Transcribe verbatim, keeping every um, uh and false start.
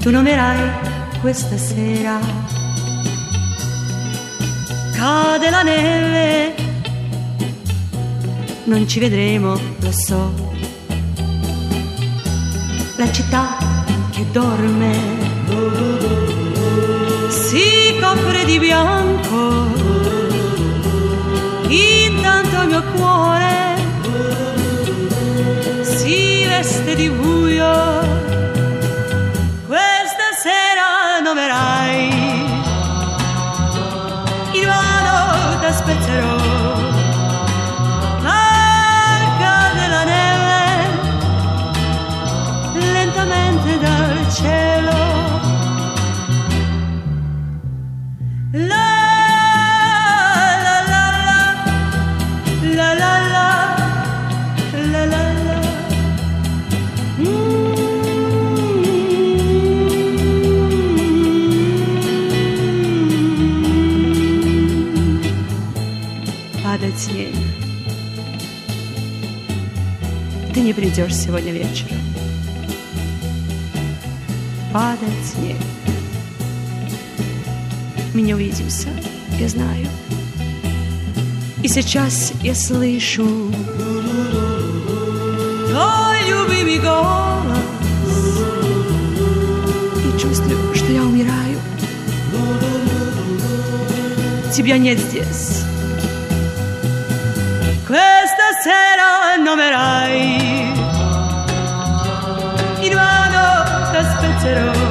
Tu non verai questa sera, cade la neve, non ci vedremo, lo so. La città che dorme si copre di bianco, intanto il mio cuore si veste di buio. Questa sera non verrai, invano t'aspetterò. Cade la neve lentamente dal cielo. La la la la la la la la la. Mm. Падать снег. Ты не придешь сегодня вечером. Падает снег. Мы не увидимся, я знаю. И сейчас я слышу твой любимый голос и чувствую, что я умираю. Тебя нет здесь. Questa sera non verrai, invano t'aspetterò.